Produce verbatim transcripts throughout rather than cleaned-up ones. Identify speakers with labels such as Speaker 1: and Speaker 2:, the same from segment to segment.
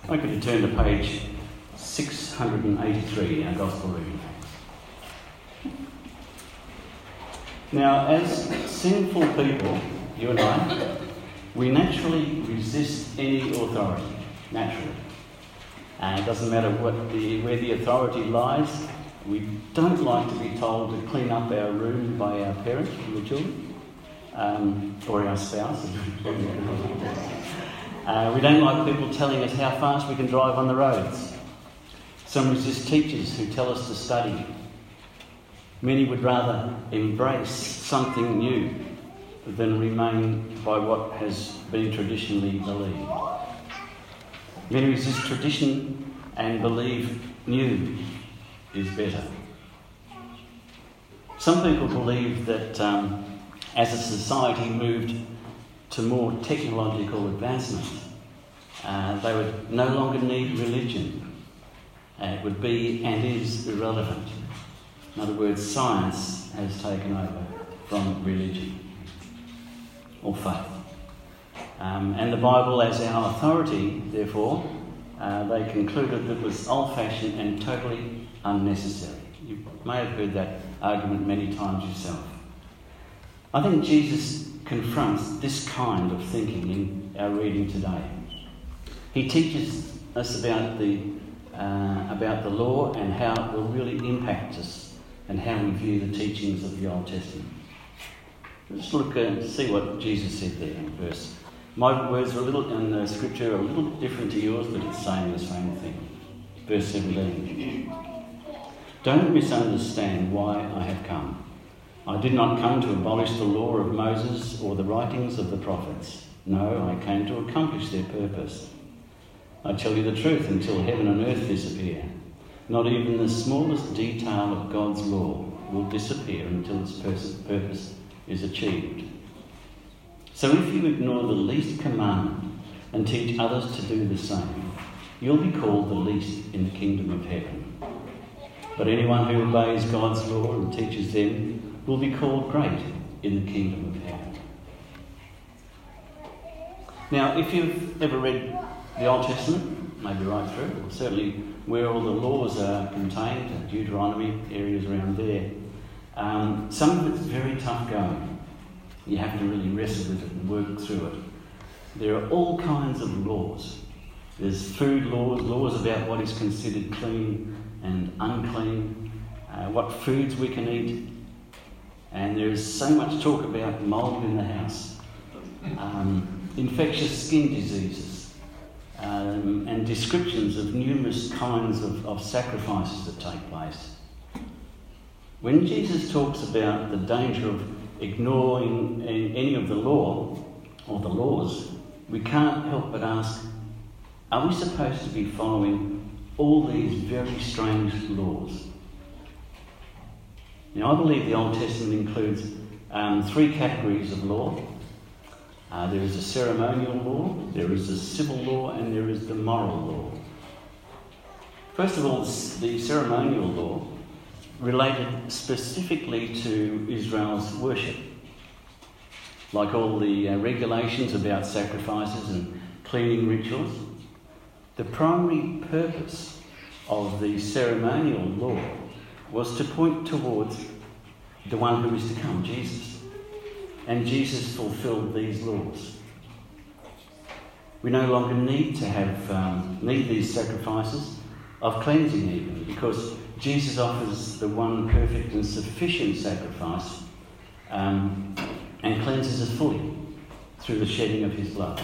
Speaker 1: I'd like you to turn to page six hundred eighty-three in our Gospel reading. Now, as sinful people, you and I, we naturally resist any authority, naturally. And it doesn't matter what the, where the authority lies. We don't like to be told to clean up our room by our parents and the children, um, or our spouse. uh, we don't like people telling us how fast we can drive on the roads. Some resist teachers who tell us to study. Many would rather embrace something new than remain by what has been traditionally believed. Many resist tradition and believe new is better. Some people believe that um, as a society moved to more technological advancement, uh, they would no longer need religion. Uh, it would be and is irrelevant. In other words, science has taken over from religion or faith. Um, and the Bible as our authority, therefore, uh, they concluded that it was old-fashioned and totally unnecessary. You may have heard that argument many times yourself. I think Jesus confronts this kind of thinking in our reading today. He teaches us about the uh, about the law and how it will really impact us and how we view the teachings of the Old Testament. Let's look and see what Jesus said there in verse. My words are a little in the scripture are a little bit different to yours, but it's saying the same thing. Verse seventeen. Don't misunderstand why I have come. I did not come to abolish the law of Moses or the writings of the prophets. No, I came to accomplish their purpose. I tell you the truth, until heaven and earth disappear, not even the smallest detail of God's law will disappear until its purpose is achieved. So if you ignore the least commandment and teach others to do the same, you'll be called the least in the kingdom of heaven. But anyone who obeys God's law and teaches them will be called great in the kingdom of heaven. Now, if you've ever read the Old Testament, maybe right through, or certainly where all the laws are contained, Deuteronomy, areas around there, um, some of it's very tough going. You have to really wrestle with it and work through it. There are all kinds of laws. There's food laws, laws about what is considered clean and unclean, uh, what foods we can eat. And there is so much talk about mould in the house, um, infectious skin diseases, um, and descriptions of numerous kinds of, of sacrifices that take place. When Jesus talks about the danger of ignoring any of the law or the laws, we can't help but ask, are we supposed to be following all these very strange laws? Now, I believe the Old Testament includes um, three categories of law. Uh, there is a ceremonial law, there is a civil law, and there is the moral law. First of all, the ceremonial law related specifically to Israel's worship. Like all the uh, regulations about sacrifices and cleaning rituals, the primary purpose of the ceremonial law was to point towards the one who is to come, Jesus. And Jesus fulfilled these laws. We no longer need to have um, need these sacrifices of cleansing even, because Jesus offers the one perfect and sufficient sacrifice um, and cleanses us fully through the shedding of his blood.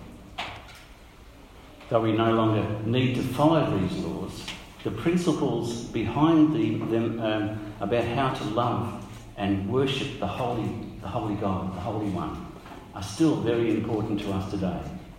Speaker 1: Though we no longer need to follow these laws, the principles behind the, them um, about how to love and worship the holy, the holy God, the Holy One, are still very important to us today.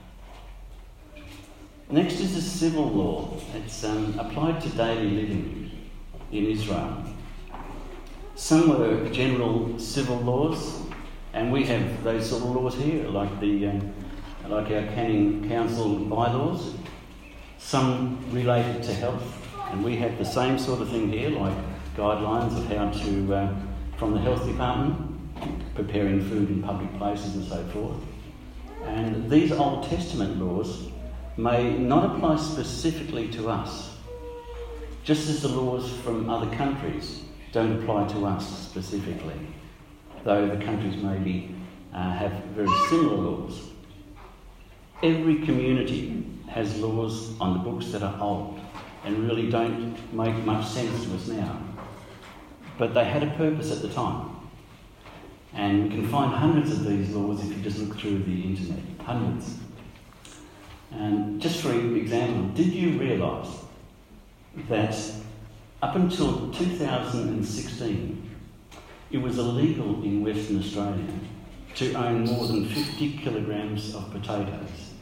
Speaker 1: Next is the civil law. It's um, applied to daily living in Israel. Some were general civil laws, and we have those sort of laws here, like the um, like our Canning Council bylaws. Some related to health, and we have the same sort of thing here, like guidelines of how to, uh, from the health department, preparing food in public places and so forth. And these Old Testament laws may not apply specifically to us, just as the laws from other countries don't apply to us specifically, though the countries maybe uh, have very similar laws. Every community has laws on the books that are old and really don't make much sense to us now. But they had a purpose at the time. And you can find hundreds of these laws if you just look through the internet. Hundreds. And just for example, did you realise that up until two thousand sixteen, it was illegal in Western Australia to own more than fifty kilograms of potatoes?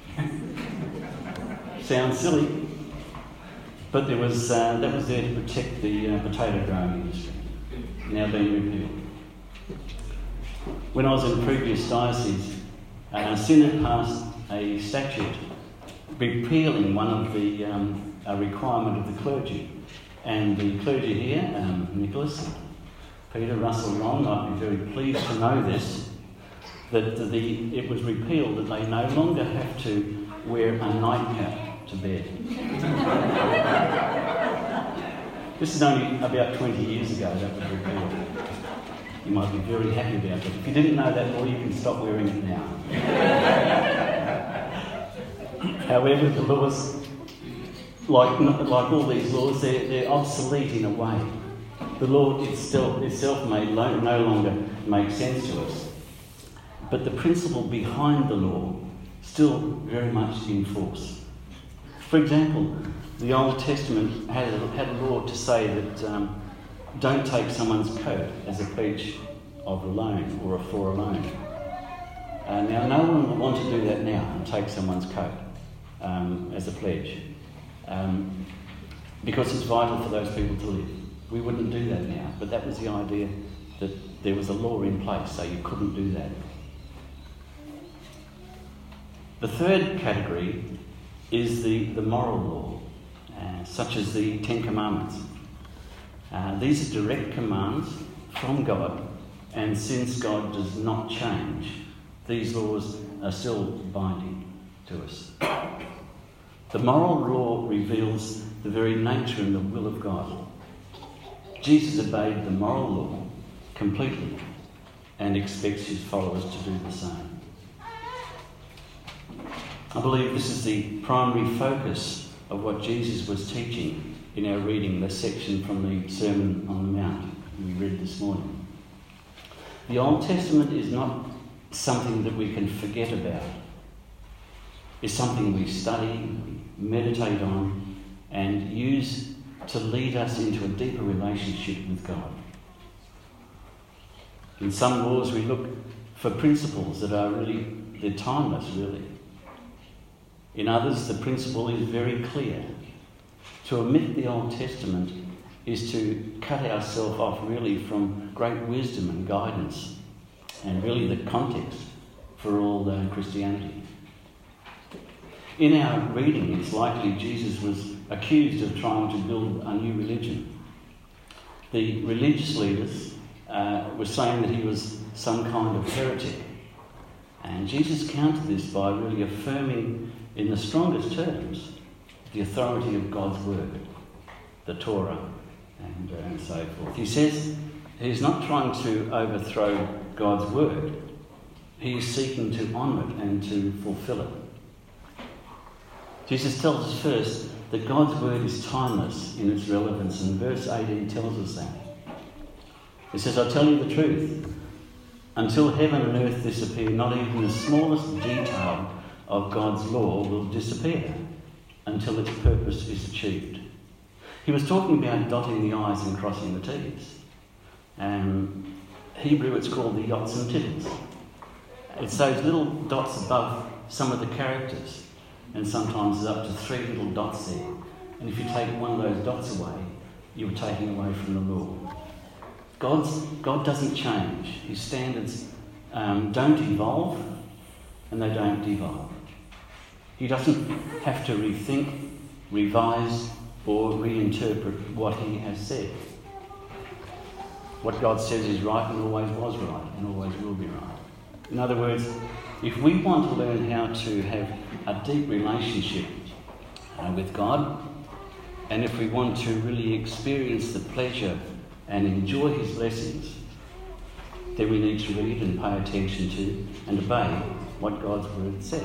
Speaker 1: Sounds silly, but there was uh, that was there to protect the uh, potato growing industry, now being repealed. When I was in a previous diocese, uh, Synod passed a statute repealing one of the um, a requirement of the clergy, and the clergy here, um, Nicholas, Peter, Russell, Ron, might be very pleased to know this, that the it was repealed that they no longer have to wear a nightcap to bed. This is only about twenty years ago that was repealed. You might be very happy about it. If you didn't know that law, you can stop wearing it now. However, the laws, like like all these laws, they're, they're obsolete in a way. The law itself, itself may lo- no longer make sense to us. But the principle behind the law still very much in force. For example, the Old Testament had a, had a law to say that um, don't take someone's coat as a pledge of a loan or a for a loan. Uh, now, no one would want to do that now and take someone's coat um, as a pledge um, because it's vital for those people to live. We wouldn't do that now, but that was the idea, that there was a law in place, so you couldn't do that. The third category is the, the moral law, uh, such as the Ten Commandments. Uh, these are direct commands from God, and since God does not change, these laws are still binding to us. The moral law reveals the very nature and the will of God. Jesus obeyed the moral law completely and expects his followers to do the same. I believe this is the primary focus of what Jesus was teaching in our reading, the section from the Sermon on the Mount we read this morning. The Old Testament is not something that we can forget about. It's something we study, meditate on, and use to lead us into a deeper relationship with God. In some laws we look for principles that are really, they're timeless really. In others, the principle is very clear. To omit the Old Testament is to cut ourselves off really from great wisdom and guidance and really the context for all uh, Christianity. In our reading, it's likely Jesus was accused of trying to build a new religion. The religious leaders uh, were saying that he was some kind of heretic. And Jesus countered this by really affirming in the strongest terms the authority of God's word, the Torah, and, uh, and so forth. He says he's not trying to overthrow God's word. He is seeking to honour it and to fulfil it. Jesus tells us first that God's word is timeless in its relevance, and verse eighteen tells us that. He says, I tell you the truth, until heaven and earth disappear, not even the smallest detail of God's law will disappear until its purpose is achieved. He was talking about dotting the I's and crossing the T's. Um, Hebrew, it's called the yots and tittles. It's those little dots above some of the characters, and sometimes there's up to three little dots there. And if you take one of those dots away, you're taking away from the law. God's, God doesn't change. His standards um, don't evolve, and they don't devolve. He doesn't have to rethink, revise, or reinterpret what he has said. What God says is right and always was right and always will be right. In other words, If we want to learn how to have a deep relationship uh, with God, and if we want to really experience the pleasure and enjoy his blessings, then we need to read and pay attention to and obey what God's word says.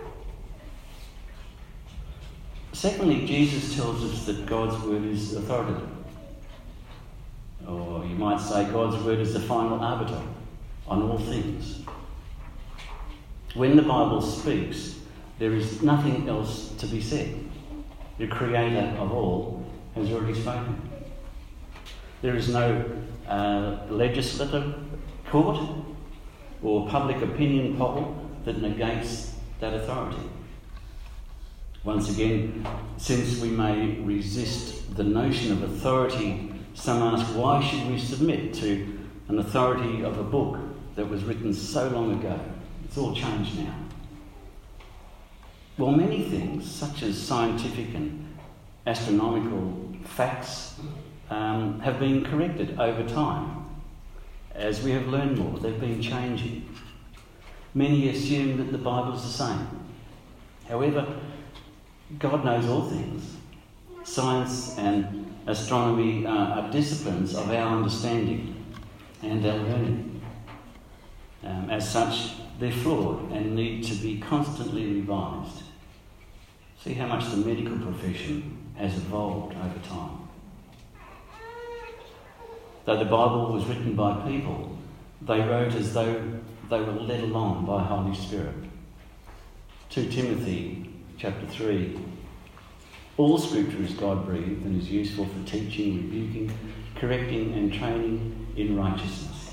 Speaker 1: Secondly, Jesus tells us that God's word is authoritative. Or you might say God's word is the final arbiter on all things. When the Bible speaks, there is nothing else to be said. The Creator of all has already spoken. There is no uh, legislative court or public opinion poll that negates that authority. Once again, since we may resist the notion of authority, some ask, why should we submit to an authority of a book that was written so long ago? It's all changed now. Well, many things, such as scientific and astronomical facts, um, have been corrected over time. As we have learned more, they've been changing. Many assume that the Bible's the same. However, God knows all things. Science and astronomy uh, are disciplines of our understanding and our learning. Um, as such, they're flawed and need to be constantly revised. See how much the medical profession has evolved over time. Though the Bible was written by people, they wrote as though they were led along by Holy Spirit. Second Timothy chapter three. All scripture is God-breathed and is useful for teaching, rebuking, correcting and training in righteousness.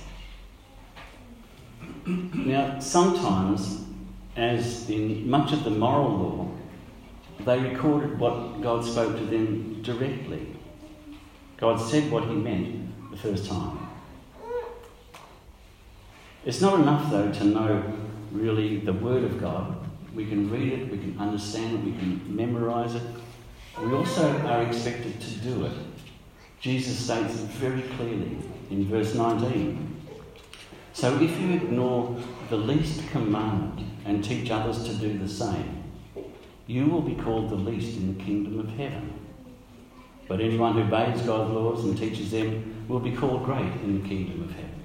Speaker 1: Now, sometimes, as in much of the moral law, they recorded what God spoke to them directly. God said what he meant the first time. It's not enough, though, to know really the Word of God. We can read it, we can understand it, we can memorise it. We also are expected to do it. Jesus states it very clearly in verse nineteen. So if you ignore the least commandment and teach others to do the same, you will be called the least in the kingdom of heaven. But anyone who obeys God's laws and teaches them will be called great in the kingdom of heaven.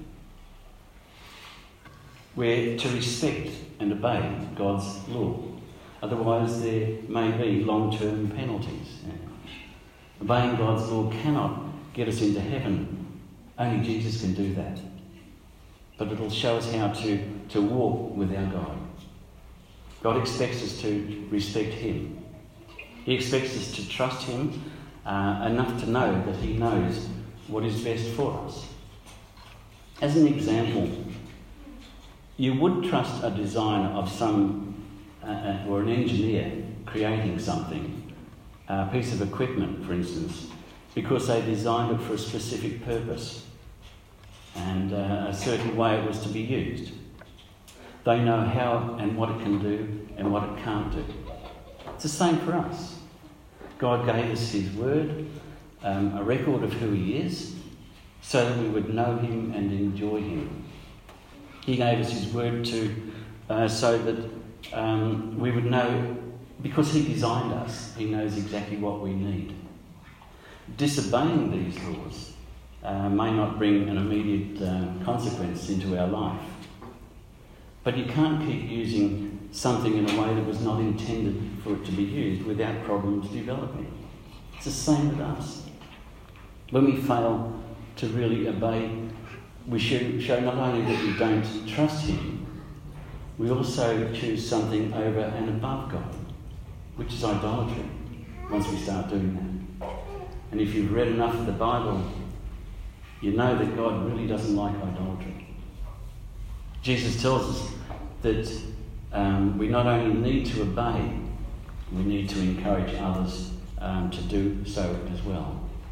Speaker 1: We're to respect and obey God's law. Otherwise, there may be long-term penalties. Obeying God's law cannot get us into heaven. Only Jesus can do that. But it'll show us how to, to walk with our God. God expects us to respect him. He expects us to trust him uh, enough to know that he knows what is best for us. As an example, you would trust a designer of some Uh, or an engineer creating something, a piece of equipment, for instance, because they designed it for a specific purpose and uh, a certain way it was to be used. They know how and what it can do and what it can't do. It's the same for us. God gave us his word, um, a record of who he is, so that we would know him and enjoy him. He gave us his word to uh, so that Um, we would know, because he designed us, he knows exactly what we need. Disobeying these laws uh, may not bring an immediate uh, consequence into our life, but you can't keep using something in a way that was not intended for it to be used without problems developing. It's the same with us. When we fail to really obey, we should show not only that we don't trust him, we also choose something over and above God, which is idolatry, once we start doing that. And if you've read enough of the Bible, you know that God really doesn't like idolatry. Jesus tells us that um, we not only need to obey, we need to encourage others um, to do so as well.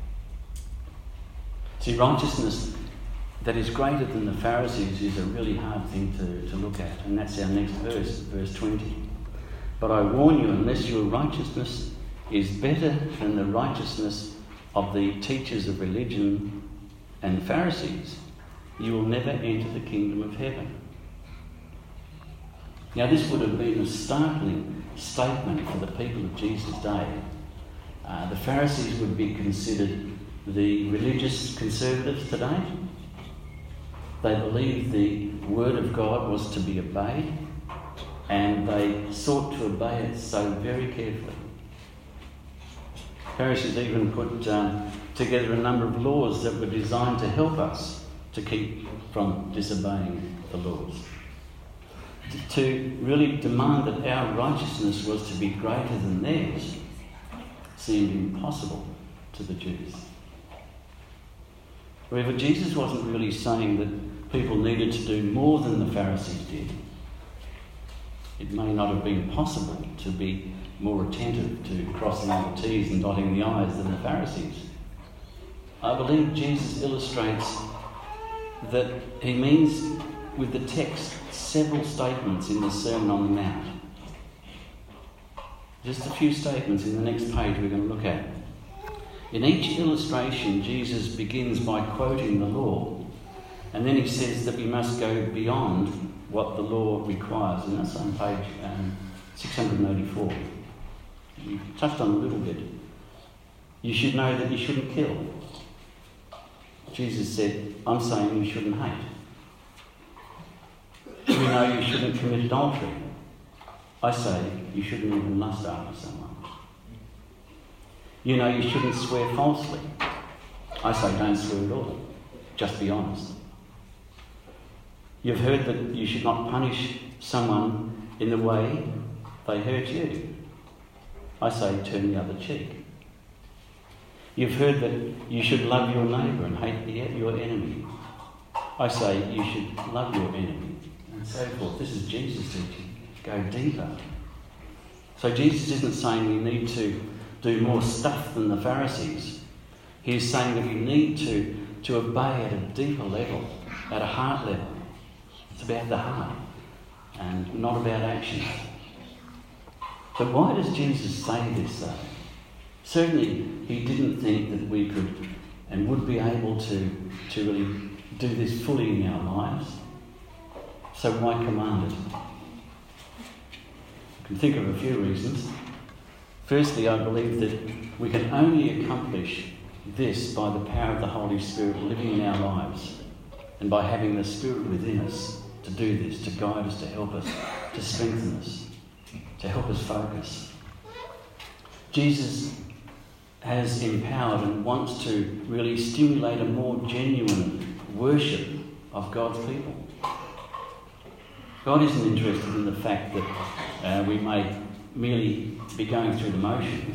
Speaker 1: See, righteousness that is greater than the Pharisees is a really hard thing to, to look at. And that's our next verse, verse twenty. But I warn you, unless your righteousness is better than the righteousness of the teachers of religion and Pharisees, you will never enter the kingdom of heaven. Now, this would have been a startling statement for the people of Jesus' day. Uh, the Pharisees would be considered the religious conservatives today. They believed the word of God was to be obeyed, and they sought to obey it so very carefully. Pharisees even put um, together a number of laws that were designed to help us to keep from disobeying the laws. To really demand that our righteousness was to be greater than theirs seemed impossible to the Jews. However, Jesus wasn't really saying that people needed to do more than the Pharisees did. It may not have been possible to be more attentive to crossing the T's and dotting the I's than the Pharisees. I believe Jesus illustrates that he means with the text several statements in the Sermon on the Mount. Just a few statements in the next page we're going to look at. In each illustration, Jesus begins by quoting the law, and then he says that we must go beyond what the law requires, and that's on page um, six hundred eighty-four. We touched on a little bit. You should know that you shouldn't kill. Jesus said, I'm saying you shouldn't hate. You know you shouldn't commit adultery. I say you shouldn't even lust after someone. You know you shouldn't swear falsely. I say don't swear at all. Just be honest. You've heard that you should not punish someone in the way they hurt you. I say turn the other cheek. You've heard that you should love your neighbour and hate your enemy. I say you should love your enemy, and so forth. This is Jesus teaching. Go deeper. So Jesus isn't saying we need to do more stuff than the Pharisees. He's saying that we need to, to obey at a deeper level, at a heart level. It's about the heart and not about actions. But why does Jesus say this though? Certainly he didn't think that we could and would be able to, to really do this fully in our lives. So why command it? I can think of a few reasons. Firstly, I believe that we can only accomplish this by the power of the Holy Spirit living in our lives and by having the Spirit within us to do this, to guide us, to help us, to strengthen us, to help us focus. Jesus has empowered and wants to really stimulate a more genuine worship of God's people. God isn't interested in the fact that uh, we may merely be going through the motions.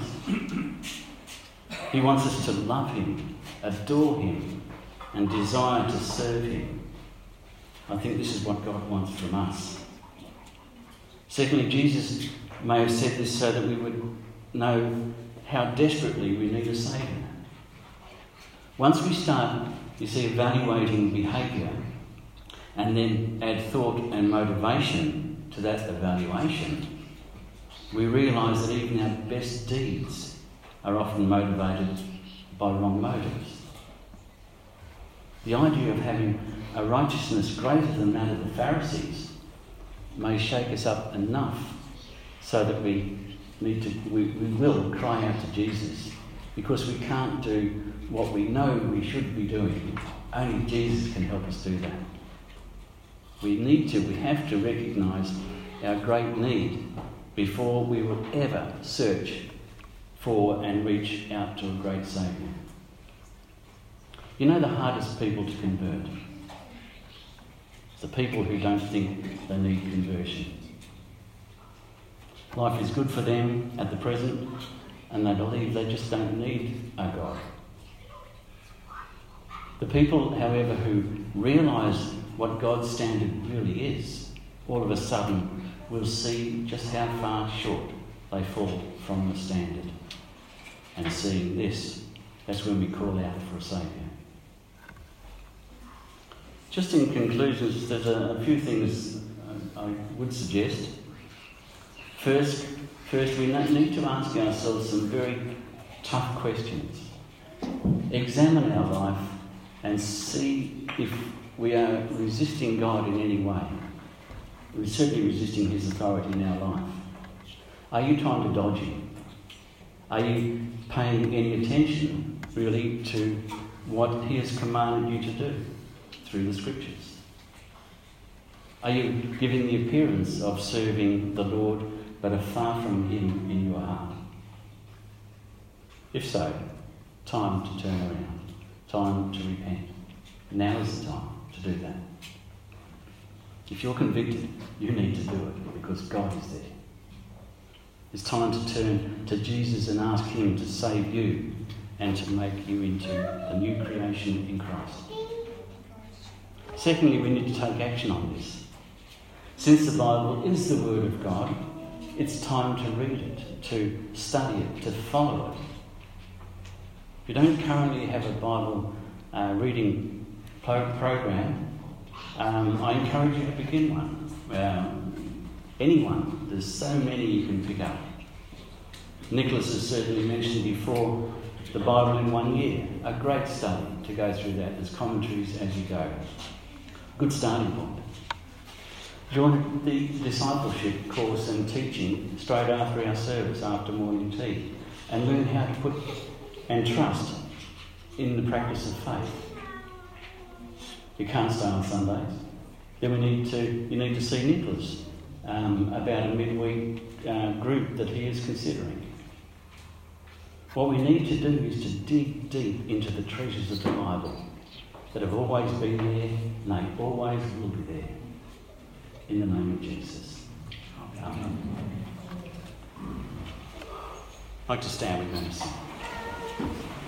Speaker 1: He wants us to love him, adore him, and desire to serve him. I think this is what God wants from us. Secondly, Jesus may have said this so that we would know how desperately we need a Saviour. Once we start, you see, evaluating behaviour and then add thought and motivation to that evaluation, we realise that even our best deeds are often motivated by wrong motives. The idea of having a righteousness greater than that of the Pharisees may shake us up enough so that we need to, we, we will cry out to Jesus, because we can't do what we know we should be doing. Only Jesus can help us do that. We need to, we have to recognise our great need before we will ever search for and reach out to a great Saviour. You know the hardest people to convert? It's the people who don't think they need conversion. Life is good for them at the present, and they believe they just don't need a God. The people, however, who realise what God's standard really is, all of a sudden will see just how far short they fall from the standard. And seeing this, that's when we call out for a Saviour. Just in conclusion, there's a, a few things I would suggest. First, first, we need to ask ourselves some very tough questions. Examine our life and see if we are resisting God in any way. We're certainly resisting his authority in our life. Are you trying to dodge him? Are you paying any attention, really, to what he has commanded you to do through the Scriptures? Are you giving the appearance of serving the Lord but are far from him in your heart? If so, time to turn around, time to repent. Now is the time to do that. If you're convicted, you need to do it because God is there. It's time to turn to Jesus and ask him to save you and to make you into a new creation in Christ. Secondly, we need to take action on this. Since the Bible is the Word of God, it's time to read it, to study it, to follow it. If you don't currently have a Bible uh, reading pro- program, um, I encourage you to begin one. Um, anyone. There's so many you can pick up. Nicholas has certainly mentioned before the Bible in one year. A great study to go through that. There's commentaries as you go. Good starting point. Join the discipleship course and teaching straight after our service, after morning tea, and learn how to put and trust in the practice of faith. You can't stay on Sundays. Then we need to. You need to see Nicholas um, about a midweek uh, group that he is considering. What we need to do is to dig deep into the treasures of the Bible that have always been there, and they always will be there. In the name of Jesus. Amen. I'd like to stand with me.